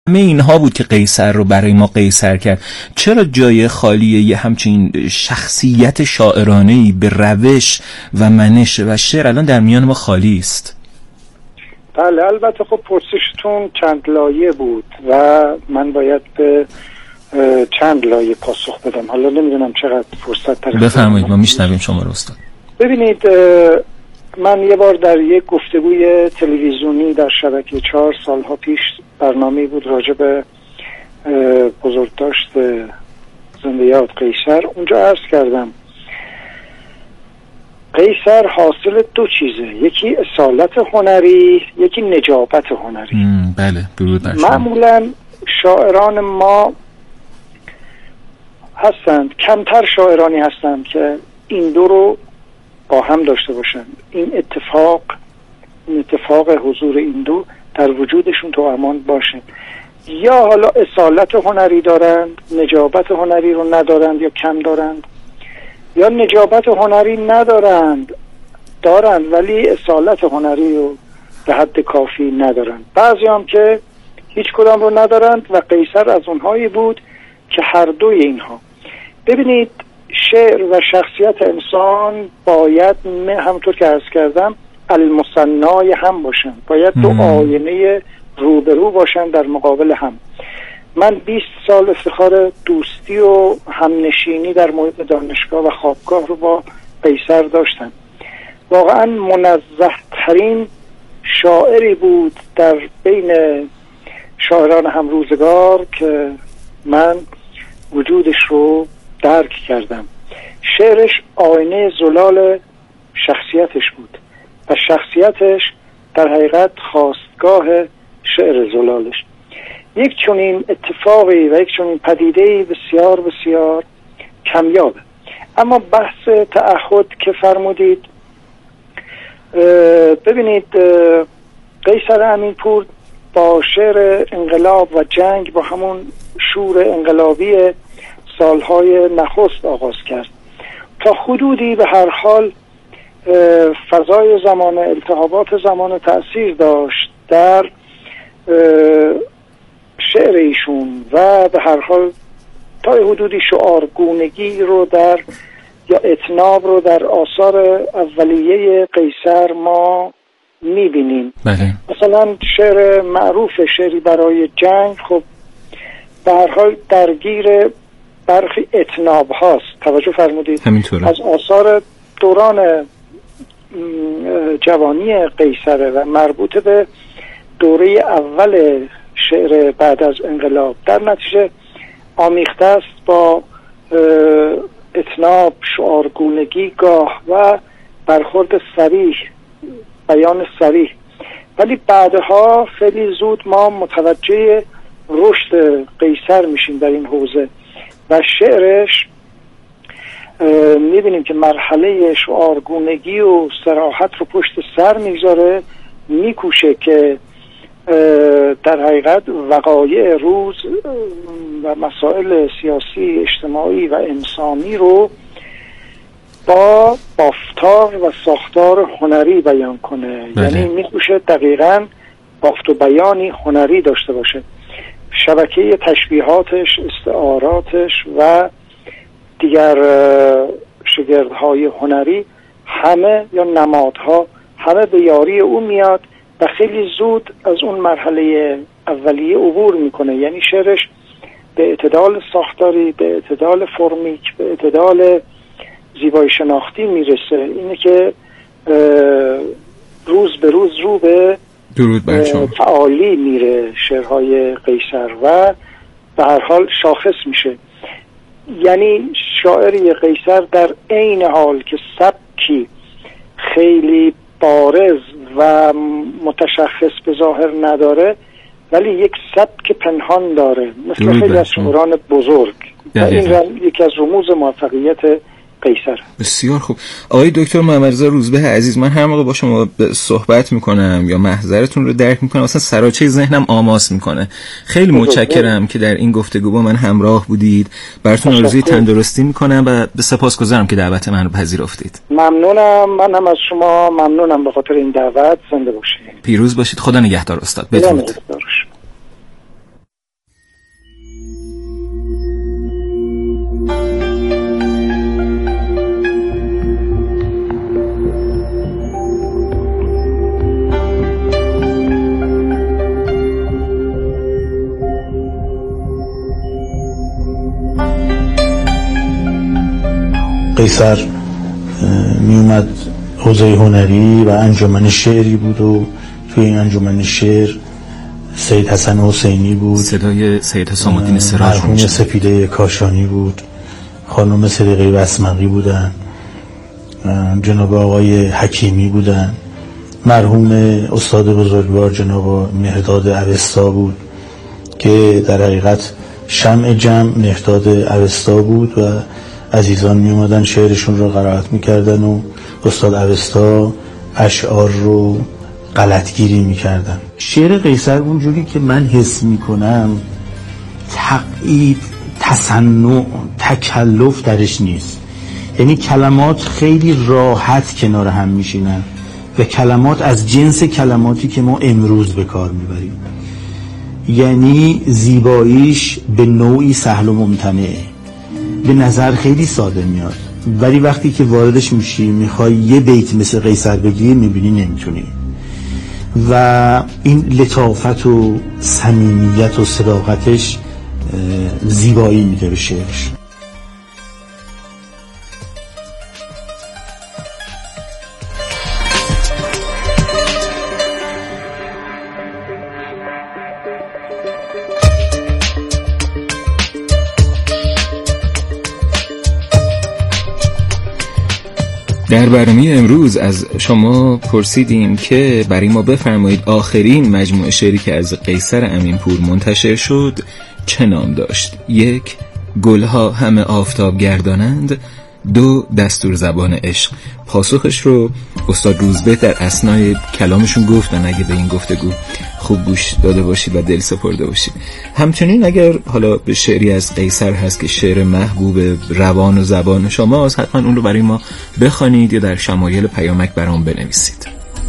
همه اینها بود که قیصر رو برای ما قیصر کرد. چرا جای خالی یه همچین شخصیت شاعرانه‌ای به روش و منش و شعر الان در میان ما خالی است؟ بله، البته خب پرسشتون چند لایه بود و من باید به چند لایه پاسخ بدم. حالا نمیدونم چقدر فرصت دارم. بفرمایید، ما میشنویم شما رو استاد. ببینید، من یه بار در یک گفتگوی تلویزیونی در شبکه 4 سالها پیش برنامه بود راجع به بزرگداشت زنده یاد قیصر، اونجا عرض کردم قیصر حاصل دو چیزه، یکی اصالت هنری، یکی نجابت هنری. بله، درود بر شما. معمولا شاعران ما هستند، کمتر شاعرانی هستند که این دو رو با هم داشته باشند. این اتفاق حضور این دو در وجودشون تو امان باشه. یا حالا اصالت هنری دارند، نجابت هنری رو ندارند یا کم دارند، یا نجابت هنری ندارند، دارند ولی اصالت هنری رو به حد کافی ندارند. بعضی هم که هیچ کدام رو ندارند و قیصر از اونهایی بود که هر دوی اینها. ببینید، شعر و شخصیت انسان باید همونطور که عرض کردم المثنای هم باشن، باید دو آینه روبرو باشن در مقابل هم. من 20 سال افتخار دوستی و همنشینی در محیط دانشگاه و خوابگاه رو با قیصر داشتم. واقعا منزه ترین شاعری بود در بین شاعران همروزگار که من وجودش رو درک کردم. شعرش آینه زلال شخصیتش بود و شخصیتش در حقیقت خاستگاه شعر زلالش. یک چنین اتفاقی و یک چنین پدیده‌ای بسیار بسیار کمیابه. اما بحث تعهد که فرمودید، ببینید قیصر امینپور با شعر انقلاب و جنگ با همون شور انقلابی سالهای نخست آغاز کرد. تا حدودی به هر حال فضای زمان، التهابات زمان تأثیر داشت در شعر ایشون و به هر حال تا حدودی شعارگونگی رو یا اتناب رو در آثار اولیه قیصر ما میبینیم. بله. مثلا شعر معروف شعری برای جنگ خب به هر حال درگیر برخی اتناب هاست. توجه فرمودید؟ همینطوره. از آثار دوران جوانی قیصره و مربوط به دوره اول شعر بعد از انقلاب، در نتیجه آمیخته است با اتناب، شعارگونگی گاه و برخورد صریح، بیان صریح. ولی بعدها خیلی زود ما متوجه رشد قیصر میشیم در این حوزه و شعرش میبینیم که مرحله شعارگونگی و صراحت رو پشت سر میگذاره، میکوشه که در حقیقت وقایع روز و مسائل سیاسی، اجتماعی و انسانی رو با بافتار و ساختار هنری بیان کنه. یعنی میکوشه دقیقاً بافت و بیانی هنری داشته باشه. شبکه تشبیهاتش، استعاراتش و دیگر شگردهای هنری همه یا نمادها همه به یاری او میاد و خیلی زود از اون مرحله اولیه عبور میکنه. یعنی شعرش به اعتدال ساختاری، به اعتدال فرمیک، به اعتدال زیبایی شناختی میرسه. اینه که روز به روز رو به تعالی میره شعرهای قیصر و به هر حال شاخص میشه. یعنی شاعری قیصر در عین حال که سبکی خیلی بارز و متشخص به ظاهر نداره، ولی یک سبک پنهان داره مثل خیلی از شاعران بزرگ. این یکی از رموز موفقیت قیصر. بسیار خوب. آقای دکتر محمدرضا روزبه عزیز، من هر موقع با شما صحبت میکنم یا محضرتون رو درک میکنم اصلا سراچه ذهنم آماس میکنه. خیلی متشکرم که در این گفتگو با من همراه بودید. براتون آرزوی تندرستی میکنم و به سپاسگزارم که دعوت من رو پذیرفتید. ممنونم. من هم از شما ممنونم به خاطر این دعوت. زنده باشید. پیروز باشید. خدا نگهدار استاد. بدرود. قیصر میومد حوزه هنری و انجمن شعری بود و توی این انجمن شعر سید حسن حسینی بود، صدای سید حسام الدین سراج، مرحوم سپیده کاشانی بود، خانم صدیقه بسمقی بودن، جناب آقای حکیمی بودن، مرحوم استاد بزرگوار جناب مهرداد اوستا بود که در حقیقت شمع جمع مهرداد اوستا بود و عزیزان می اومدن شعرشون رو قرائت میکردن و استاد اوستا اشعار رو غلطگیری میکردن. شعر قیصر اونجوری که من حس میکنم تقیید، تصنع، تکلف درش نیست. یعنی کلمات خیلی راحت کنار هم میشینن و کلمات از جنس کلماتی که ما امروز به کار میبریم. یعنی زیباییش به نوعی سهل و ممتنعه، به نظر خیلی ساده میاد، ولی وقتی که واردش میشی میخوای یه بیت مثل قیصر بگی میبینی نمیتونی. و این لطافت و صمیمیت و صداقتش زیبایی میده به شعرش. در برنامه امروز از شما پرسیدیم که برای ما بفرمایید آخرین مجموعه شعری که از قیصر امینپور منتشر شد چه نام داشت؟ 1. گلها همه آفتاب گردانند. 2. دستور زبان عشق. پاسخش رو استاد روزبه در اثنای کلامشون گفتن، اگه به این گفتگو خوب گوش داده باشید و دل سپرده باشید. همچنین اگر حالا به شعری از قیصر هست که شعر محبوب روان و زبان شماست، حتما اون رو برای ما بخوانید یا در شمایل پیامک برام بنویسید.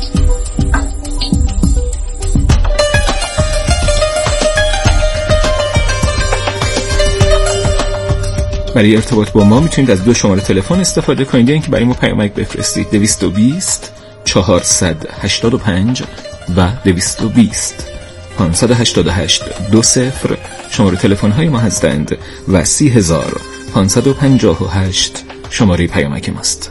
برای ارتباط با ما میتونید از 2 شماره تلفن استفاده کنید، یا اینکه برای ما پیامک بفرستید. 220 485 و 220 588 20 شماره تلفن های ما هستند و 30558 شماره پیامک ماست.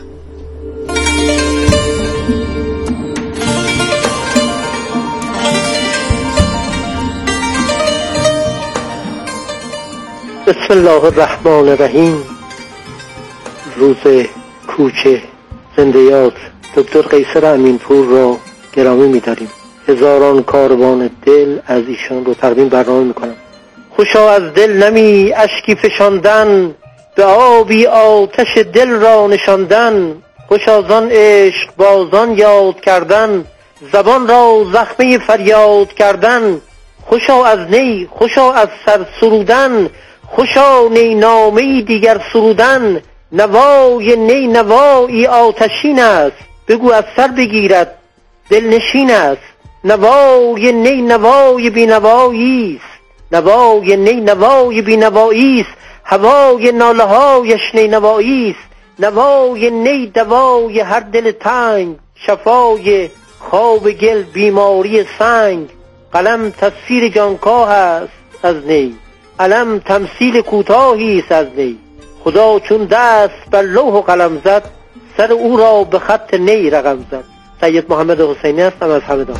بسم الله الرحمن الرحیم. روز کوچه زنده یاد دکتر قیصر امینپور را گرامی می‌داریم. هزاران کاروان دل از ایشان رو تقدیم برنامه می‌کنم. خوشا از دل نمی اشکی فشاندن، به آبی آتش دل را نشاندن. خوشا زان عشق بازان یاد کردن، زبان را زخمه فریاد کردن. خوشا از نی، خوشا از سر سرودن، خوشا نی نامه‌ای دیگر سرودن. نوای نی نوایی آتشین است، بگو از سر بگیرد دلنشین است. نوای نی نوای بینوایی است، نوای نی نوای بینوایی است. هوای ناله هایش نی نوایی است، نوای نی دوای هر دل تنگ. شفای خواب گل بیماری سنگ. قلم تصویر جانکاه است از نی، علم تمثیل کوتاهی است از نی. خدا چون دست بر لوح و قلم زد، سر او را به خط نی رقم زد. سید محمد حسینی هستم از همدان.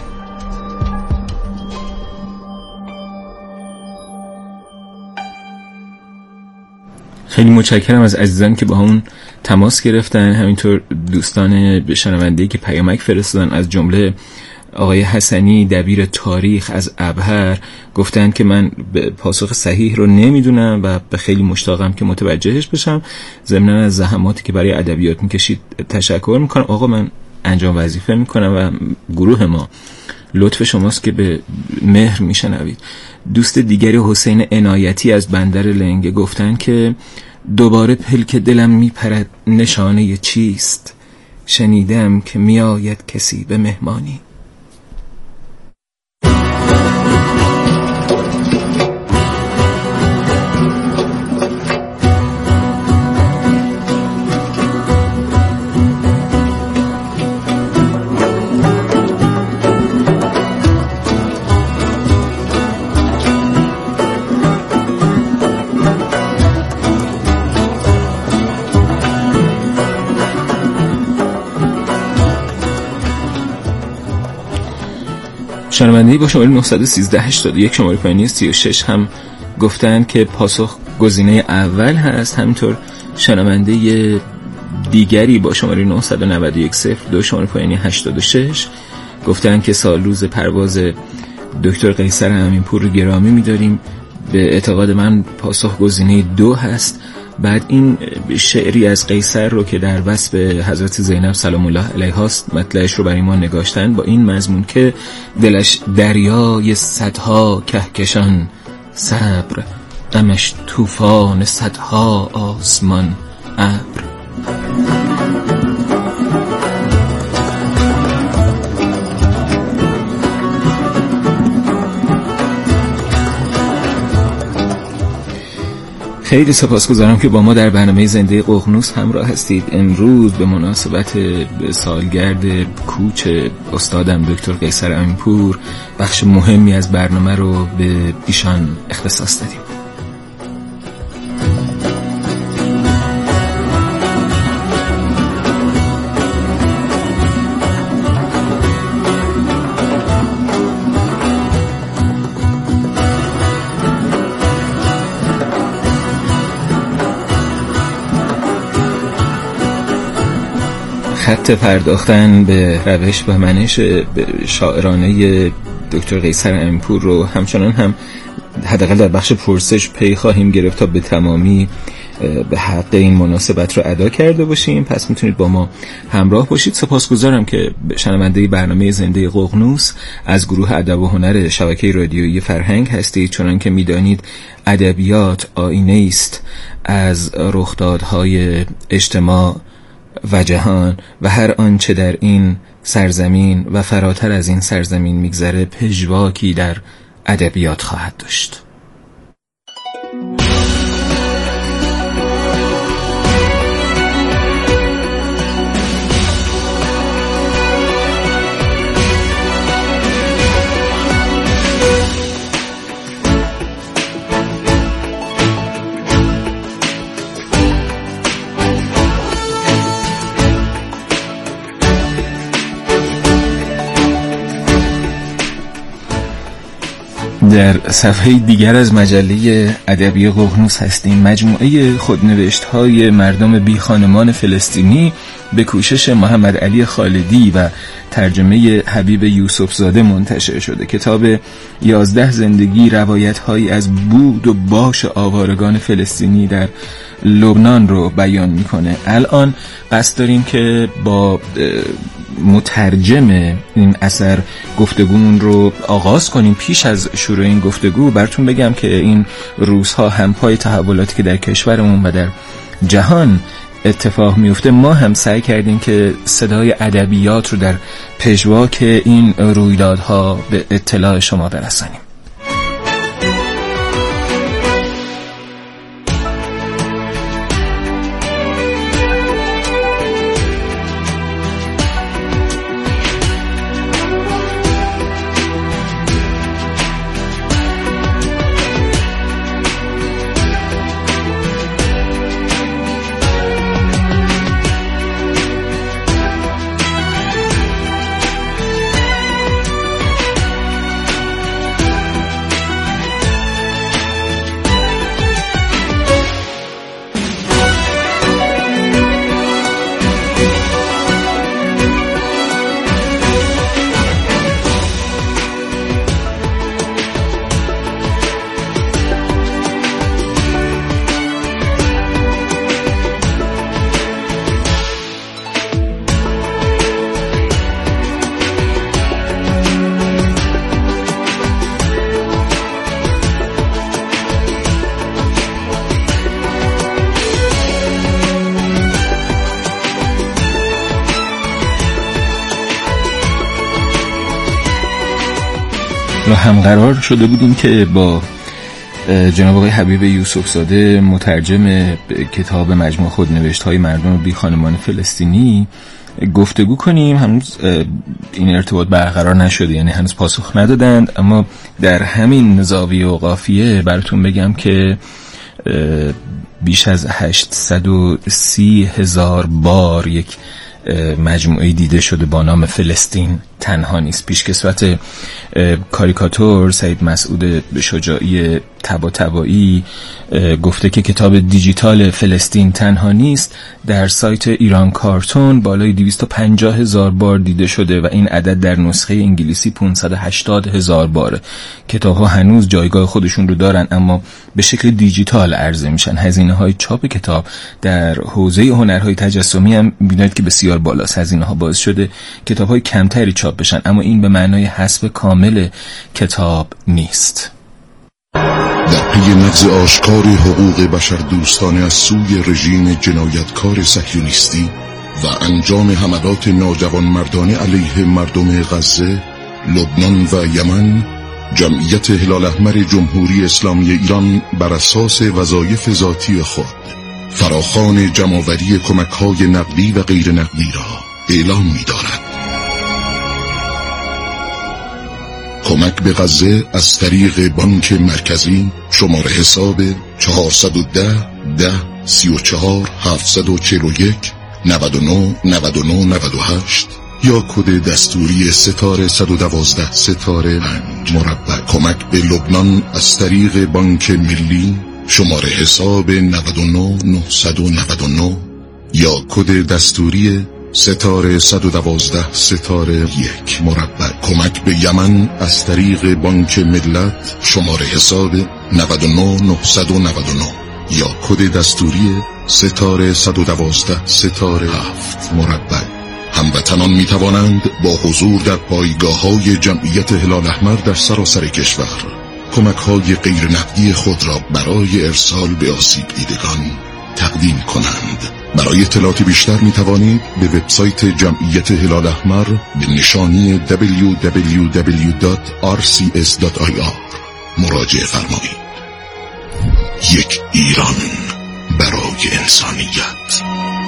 خیلی متشکرم از عزیزان که با همون تماس گرفتن، همینطور دوستان شنونده‌ای که پیامک فرستادن، از جمله آقای حسنی دبیر تاریخ از ابهر گفتن که من پاسخ صحیح رو نمیدونم و به خیلی مشتاقم که متوجهش بشم. ضمناً از زحماتی که برای ادبیات میکشید تشکر میکنم. آقا من انجام وظیفه میکنم و گروه ما لطف شماست که به مهر میشنوید. دوست دیگری حسین عنایتی از بندر لنگه گفتن که دوباره پلک دلم میپرد نشانه چیست، شنیدم که میآید کسی به مهمانی. شنونده‌ای با شماره 91381 شماره پایینی 36 هم گفتن که پاسخ گزینه اول هست. همینطور شنونده دیگری با شماره 99102 شماره پایینی 86 گفتن که سال روز پرواز دکتر قیصر امینپور رو گرامی می‌داریم. به اعتقاد من پاسخ گزینه 2 هست. بعد این شعری از قیصر رو که در وصف حضرت زینب سلام الله علیها است مطلعش رو برای ما نگاشتن با این مضمون که دلش دریای صدها کهکشان صبر، غمش طوفان صدها آسمان ابر. خیلی سپاسگزارم که با ما در برنامه زنده ققنوس همراه هستید. امروز به مناسبت سالگرد کوچ استادم دکتر قیصر امینپور بخش مهمی از برنامه رو به ایشان اختصاص دادیم. خط پرداختن به روش و منش شاعرانه دکتر قیصر امینپور رو همچنان هم حداقل در بخش پرسش پی خواهیم گرفت تا به تمامی به حق این مناسبت رو ادا کرده باشیم. پس میتونید با ما همراه باشید. سپاسگزارم که شنونده برنامه زنده ققنوس از گروه ادب و هنر شبکه رادیویی فرهنگ هستید. چنان که میدانید ادبیات آینه است از رخدادهای اجتماع و جهان و هر آنچه در این سرزمین و فراتر از این سرزمین میگذره پژواکی در ادبیات خواهد داشت. در صفحه دیگر از مجله ادبی ققنوس هستیم. مجموعه خودنوشت‌های مردم بی خانمان فلسطینی به کوشش محمد علی خالدی و ترجمه حبیب یوسفزاده منتشر شده. کتاب 11 زندگی روایت‌هایی از بود و باش آوارگان فلسطینی در لبنان رو بیان میکنه. الان قصد داریم که با مترجم این اثر گفتگومون رو آغاز کنیم. پیش از شروع این گفتگو براتون بگم که این روزها همپای تحولاتی که در کشورمون و در جهان اتفاق میفته ما هم سعی کردیم که صدای ادبیات رو در پژواک این رویدادها به اطلاع شما برسانیم. و هم قرار شده بودیم که با جناب آقای حبیب یوسفزاده مترجم کتاب مجموع خودنوشت‌های مردم بی خانمان فلسطینی گفتگو کنیم. هنوز این ارتباط برقرار نشده، یعنی هنوز پاسخ ندادند، اما در همین زاویه و قافیه براتون بگم که بیش از 830,000 بار یک مجموعه دیده شده با نام فلسطین تنها نیست. پیشکسوت کاریکاتور سعید مسعود شجاعی طباطبایی گفته که کتاب دیجیتال فلسطین تنها نیست در سایت ایران کارتون بالای 250,000 بار دیده شده و این عدد در نسخه انگلیسی 580,000 باره. کتاب‌ها هنوز جایگاه خودشون رو دارن اما به شکل دیجیتال عرضه میشن. هزینه‌های چاپ کتاب در حوزه هنرهای تجسمی هم می‌بینید که بسیار بالاست. هزینه‌ها باعث شده کتاب‌های کمتری چاپ بشن اما این به معنای حذف کامل کتاب نیست. در پی نقض آشکار حقوق بشر دوستانه از سوی رژیم جنایتکار صهیونیستی و انجام حملات ناجوانمردانه علیه مردم غزه، لبنان و یمن، جمعیت هلال احمر جمهوری اسلامی ایران بر اساس وظایف ذاتی خود فراخوان جمع‌آوری کمک‌های نقدی و غیر نقدی را اعلام می‌دارد. کمک به غزه از طریق بانک مرکزی شماره حساب 410 10 34 741 99 99 98 یا کد دستوری ستاره 112 ستاره 5 مربع. کمک به لبنان از طریق بانک ملی شماره حساب 99 999 یا کد دستوری ستاره 112 ستاره 1 مربع. کمک به یمن از طریق بانک ملت شماره حساب 99 999 یا کد دستوری ستاره 112 ستاره 7 مربع. هموطنان می توانند با حضور در پایگاه‌های جمعیت هلال احمر در سراسر کشور کمک‌های غیر نقدی خود را برای ارسال به آسیب دیدگان تقدیم کنند. برای اطلاعات بیشتر می توانید به وبسایت جمعیت هلال احمر به نشانی www.rcs.ir مراجعه فرمایید. یک ایران برای انسانیت.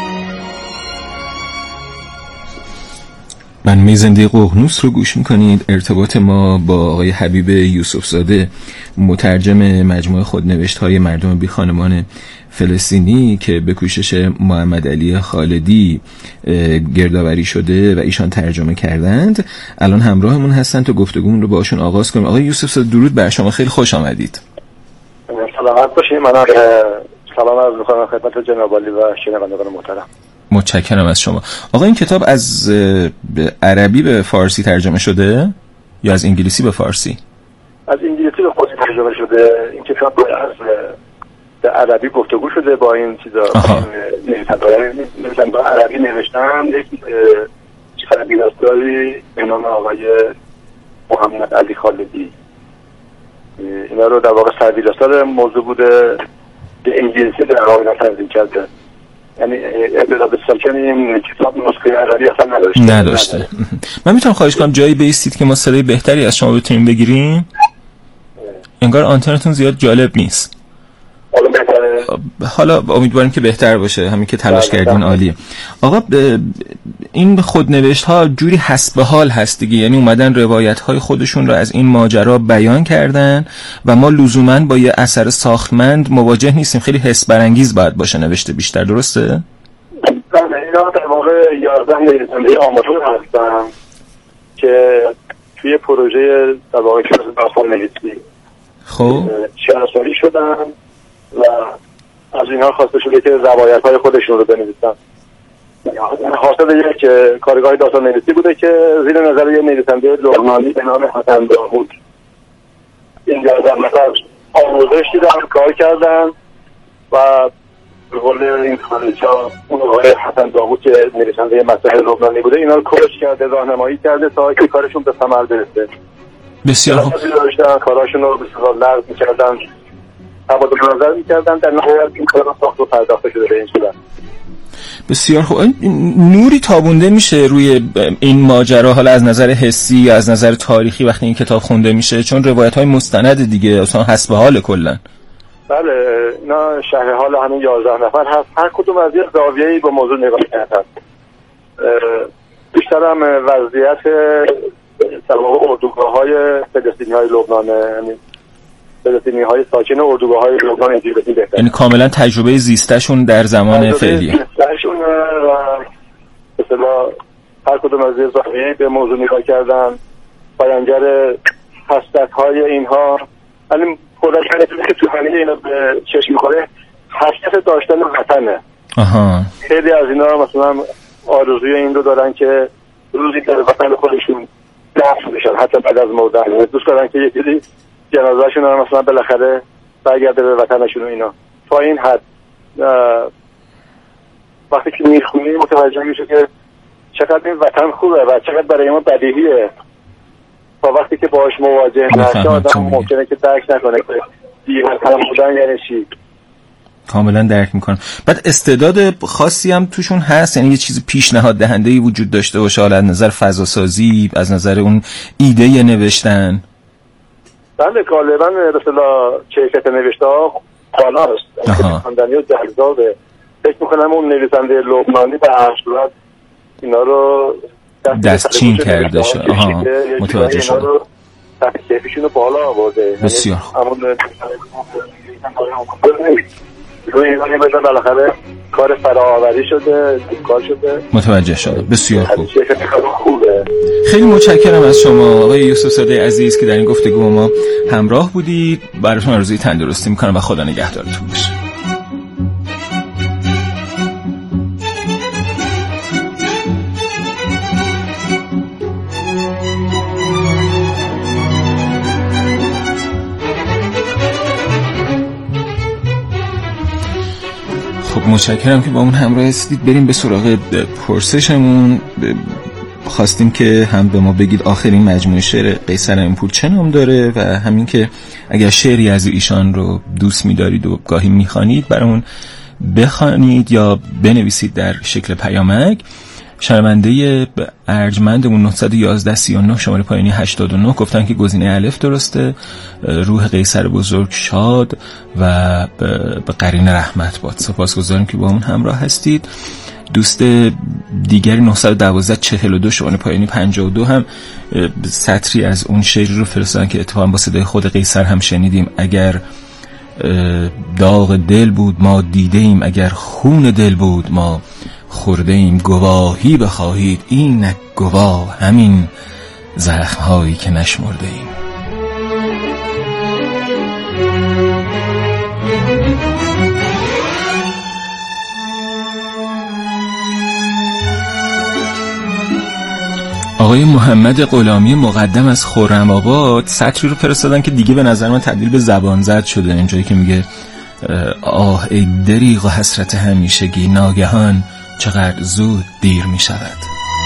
برنامه زنده ققنوس رو گوش میکنید. ارتباط ما با آقای حبیب یوسف زاده، مترجم مجموعه خودنوشت‌های مردم بی خانمان فلسطینی که به کوشش محمد علی خالدی گردآوری شده و ایشان ترجمه کردند، الان همراهمون هستن تا گفتگومون رو باشون آغاز کنیم. آقای یوسف زاده درود بر شما، خیلی خوش آمدید. سلامت باشید. من سلام عرض می‌کنم خدمت جناب عالی و شنوندگان محترم. متشکرم از شما. آقا این کتاب از عربی به فارسی ترجمه شده یا از انگلیسی به فارسی؟ از انگلیسی به فارسی ترجمه شده. این کتاب از به عربی گفتگو شده با این چیزا. نویسنده عربی نوشتن. یک سربیرستاری به نام آقای محمد علی خالدی اینا رو در واقع سربیرستار موضوع بوده به انگلیسی در واقع ترجمه کرده. یعنی ابتدا به ساکن این کتاب نسخه عربی اصلا نداشته. من میتونم خواهش کنم جایی بیستید که ما صدای بهتری از شما بتونیم بگیریم؟ انگار آنتنتون زیاد جالب نیست. حالا امیدواریم که بهتر باشه، همین که تلاش کردین عالیه. آقا این خودنوشت ها جوری حسب حال هست دیگه، یعنی اومدن روایت های خودشون رو از این ماجرا بیان کردن و ما لزوماً با یه اثر ساختمند مواجه نیستیم. خیلی حس برانگیز باید باشه نوشته بیشتر، درسته؟ بله، اینا در واقع 11 نویسنده آماتور هستن که توی پروژه در واقع کلاس داستان نویسی خب شناسایی شدن و از اینها خواسته شده که روایت‌های خودشون رو بنویسن. حاصل یک کارگاه داستان نویسی بوده که زیر نظر یک نویسنده لبنانی به نام حسن داوود این 11 نفر آموزش دیدن، کار کردن و به قول این خانه‌ها اون آقای حسن داوود که نویسنده مسائل لبنانی بوده اینا رو کوچ کرده، راهنمایی کرده تا که کارشون به ثمر برسه. بسیار خوب. کاراشون رو به صورت نقد می‌کردن، تبادل نظر می‌کردن، در نهایت این کار ساخت و پرداخته شده به این صورت. بسیار خوب. نوری تابونده میشه روی این ماجرا حالا از نظر حسی یا از نظر تاریخی وقتی این کتاب خونده میشه، چون روایت‌های مستند دیگه اصلا حسب حال کلا. بله، اینا شرح حال همین 11 نفر هست، هر کدوم از یه زاویه‌ای به موضوع نگاه کردن. بیشتر هم وضعیت در واقع اردوگاه‌های فلسطینی‌های لبنان، یعنی فلسطینی‌های ساکن اردوگاه‌های لبنان اینجوری بهتره. یعنی کاملا تجربه زیستشون در زمان فعلی. زیستشون و مثلا هر کدوم از زاویه‌ای به موضوع نگاه کردن، بیانگر خصلت‌های اینها، ولی خودش که تو همه اینا به چشم می‌خوره حسرت داشتن وطنه. خیلی از اینا مثلا آرزوی این رو دارن که روزی در وطن خودشون دفن بشن، حتی بعد از مردن دوست دارن که یکی جنازه‌شون رو مثلا بالاخره برگرده به وطنشون و اینا. تا این حد وقتی که میخونی متوجه میشه که چقدر این وطن خوبه و چقدر برای ما بدیهیه. تا وقتی که باهاش مواجه نشه آدم ممکنه که درک نکنه که بی‌وطن بودن یعنی چی. کاملا درک میکنم. بعد استعداد خاصی هم توشون هست، یعنی یه چیز پیشنهاد دهنده‌ای وجود داشته باشه، حالا از نظر فضاسازی، از نظر اون ایده نوشتن. بله غالبا به اصطلاح کیفیت نوشته ها بالاست، خواندنی و جذابه. فکر میکنم اون نویسنده لبنانی به هر صورت اینا رو دستچین کرده شد. متوجه شدم. کیفیشون رو بالا آورده. بسیار خوب. روی اینا مثلا بالاخره کار فراآوری شده، کار شده. متوجه شدم. بسیار خوب. خوبه. خیلی متشکرم از شما آقای یوسف صادق عزیز که در این گفتگو با ما همراه بودید. براتون آرزوی تندرستی میکنم و خدا نگهدارتون باشه. خب متشکرم که با اون همراه هستید. بریم به سراغ پرسشمون. خواستیم که هم به ما بگید آخرین مجموعه شعر قیصر امینپور چه نام داره و همین که اگر شعری از ایشان رو دوست می‌دارید و گاهی می‌خوانید برامون بخوانید یا بنویسید در شکل پیامک. شنونده ارجمندمون 911 39 شماره پایانی 89 گفتن که گزینه الف درسته. روح قیصر بزرگ شاد و به قرین رحمت باد. سپاسگزاریم که با همون همراه هستید. دوست دیگری 912 42 شماره پایانی 52 هم سطری از اون شعری رو فرستادن که اتفاقا با صدای خود قیصر هم شنیدیم. اگر داغ دل بود ما دیده ایم، اگر خون دل بود ما خورده ایم. گواهی بخواهید این گواه همین زخم هایی که نشمرده ایم. آقای محمد غلامی مقدم از خرم‌آباد سطری رو فرستادن که دیگه به نظر من تبدیل به زبان زد شده. اینجایی که میگه آه ای دریغ و حسرت همیشگی، ناگهان چقدر زود دیر می شود.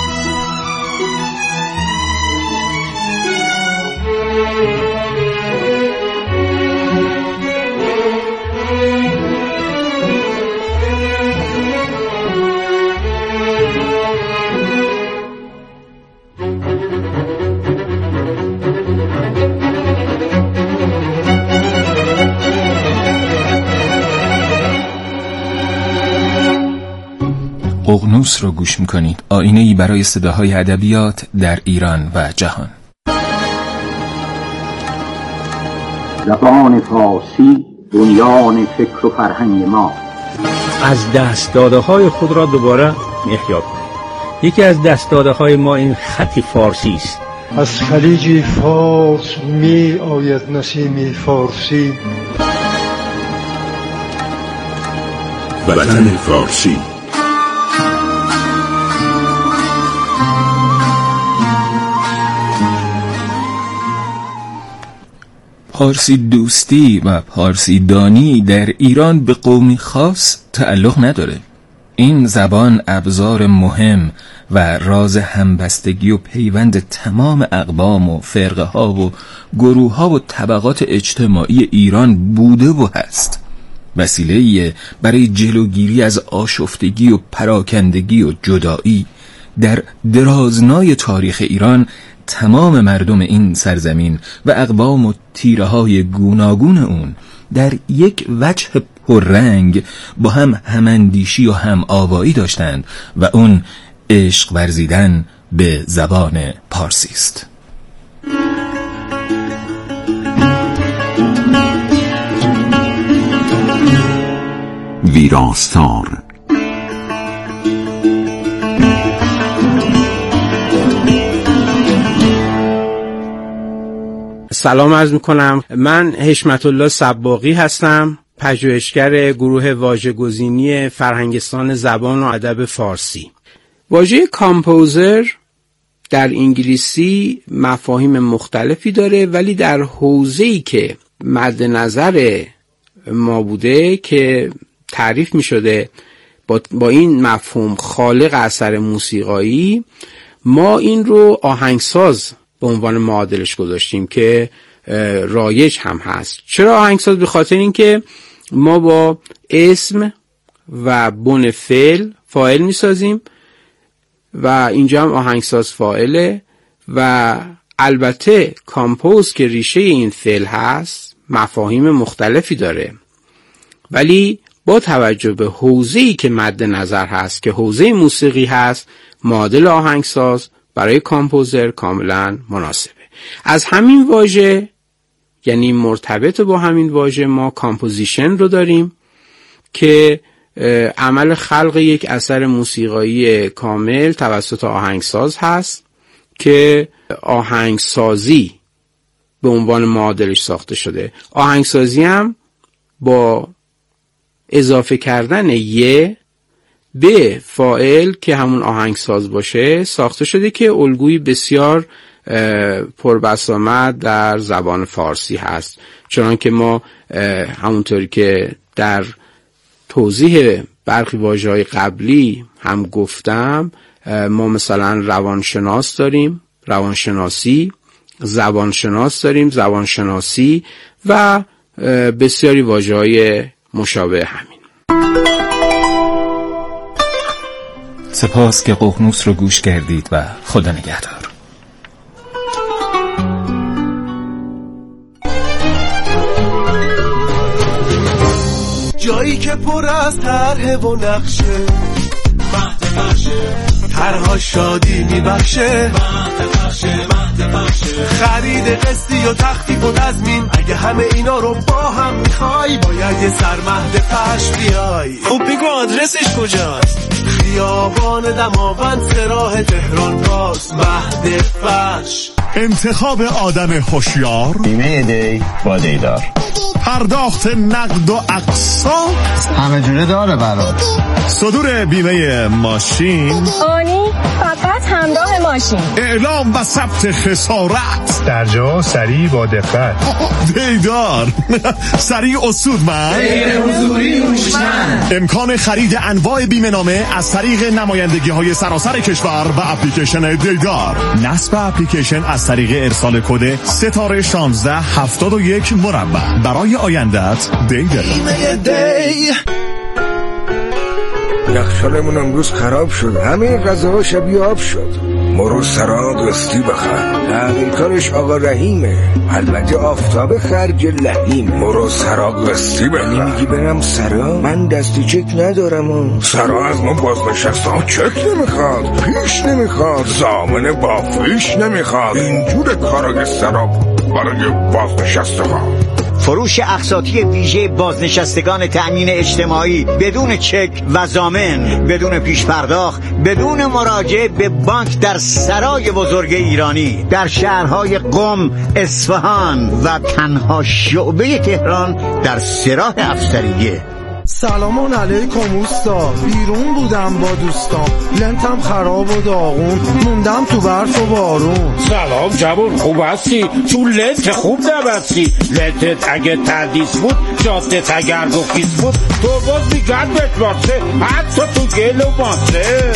ققنوس رو گوش میکنید. آینه‌ای برای صداهای ادبیات در ایران و جهان. زبان فارسی بنیان فکر و فرهنگ ما. از دست داده های خود را دوباره احیا کنید. یکی از دست داده های ما این خط فارسی است. از خلیج فارس می آید نسیم فارسی. وطن فارسی. پارسی دوستی و پارسی دانی در ایران به قومی خاص تعلق نداره. این زبان ابزار مهم و راز همبستگی و پیوند تمام اقوام و فرقه ها و گروه ها و طبقات اجتماعی ایران بوده و هست. وسیله‌ای برای جلوگیری از آشفتگی و پراکندگی و جدایی. در درازنای تاریخ ایران تمام مردم این سرزمین و اقوام و تیره‌های گوناگون اون در یک وجه پررنگ با هم هماندیشی و هم آوایی داشتند و اون عشق ورزیدن به زبان پارسی است. ویراستار سلام عرض میکنم. من حشمت الله صباغی هستم، پژوهشگر گروه واژه‌گزینی فرهنگستان زبان و ادب فارسی. واژه کامپوزر در انگلیسی مفاهیم مختلفی داره، ولی در حوزه‌ای که مد نظر ما بوده که تعریف می شده با این مفهوم خالق اثر موسیقایی، ما این رو آهنگساز به عنوان معادلش گذاشتیم که رایج هم هست. چرا آهنگساز؟ به خاطر اینکه ما با اسم و بن فعل فاعل می سازیم و اینجا هم آهنگساز فاعله، و البته کامپوز که ریشه این فعل هست مفاهیم مختلفی داره، ولی با توجه به حوزه‌ای که مد نظر هست که حوزه موسیقی هست، معادل آهنگساز برای کامپوزر کاملا مناسبه. از همین واژه، یعنی مرتبط با همین واژه، ما کامپوزیشن رو داریم که عمل خلق یک اثر موسیقایی کامل توسط آهنگساز هست که آهنگسازی به عنوان معادلش ساخته شده. آهنگسازی هم با اضافه کردن یه به فاعل که همون آهنگساز باشه ساخته شده، که الگویی بسیار پربسامد در زبان فارسی هست. چنانکه ما همونطوری که در توضیح برخی واژه‌های قبلی هم گفتم، ما مثلا روانشناس داریم، روانشناسی، زبانشناس داریم، زبانشناسی، و بسیاری واژه‌های مشابه همین. سپاس که ققنوس رو گوش کردید و خدا نگهدار. جایی که پر از طرح و نقشه، مهد بخشه، طرها شادی میبخشه، مهد بخشه، خرید قسطی و تخفیف و تضمین، اگه همه اینا رو با هم میخوای باید یه سر مهد فرش بیای. خب بگو آدرسش کجاست؟ خیابان دماوند سراح تهران پاس، مهد فرش. انتخاب آدم هوشیار، بیمه دی با دیدار، پرداخت نقد و اقساط همه جوره داره برات، صدور بیمه ماشین، آنی فقط همراه ماشین، اعلام و ثبت خسارت، در جا سریع با دقت، دیدار سریع اصولمند، غیر حضوری هوشمند، امکان خرید انواع بیمه نامه از طریق نمایندگی های سراسر کشور و اپلیکیشن دیدار، نصب اپلیکیشن از طریق ارسال کد ستاره 1671 مربع. برای آیندت دیدار. یخچالمون امروز خراب شد، همه غذاها شبیه آب شد. مرو سرا قسطی بخر، تعمیرکارش آقا رحیمه، البته آفتاب خرج لحیم. مرو سرا قسطی بخر. نمیگی برم سرا؟ من دستی چک ندارم. سرا از ما بازنشسته ها چک نمیخواد، پیش نمیخواد، ضامن با فیش نمیخواد. اینجور کارا سرا برای بازنشسته ها. فروش اقساطی ویژه بازنشستگان تأمین اجتماعی بدون چک و ضامن، بدون پیش پرداخت، بدون مراجعه به بانک در سرای بزرگ ایرانی، در شهرهای قم، اصفهان و تنها شعبه تهران در سراح افسریه. سلام علیکم اوستا، بیرون بودم با دوستام، لنتم خراب و داغون، موندم تو برف و بارون. سلام جوان، خوب هستی؟ تو لنت خوب نبستی، لنتت اگه تردیس بود، جادت اگر گفیز بود، تو باز میگرد بشماسه، حتی تو گل و ماسه.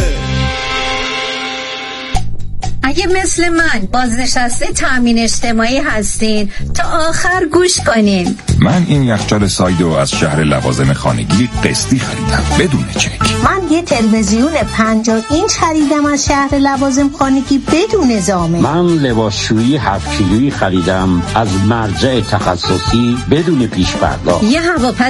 اگه مثل من بازنشسته تأمین اجتماعی هستین تا آخر گوش کنین. من این یخچال سایدو از شهر لوازم خانگی قسطی خریدم بدون چک. من یه تلویزیون 50 اینچ خریدم از شهر لوازم خانگی بدون ضامن. من لباسشویی 7 کیلویی خریدم از مرجع تخصصی بدون پیش پرداخت. یه هواپز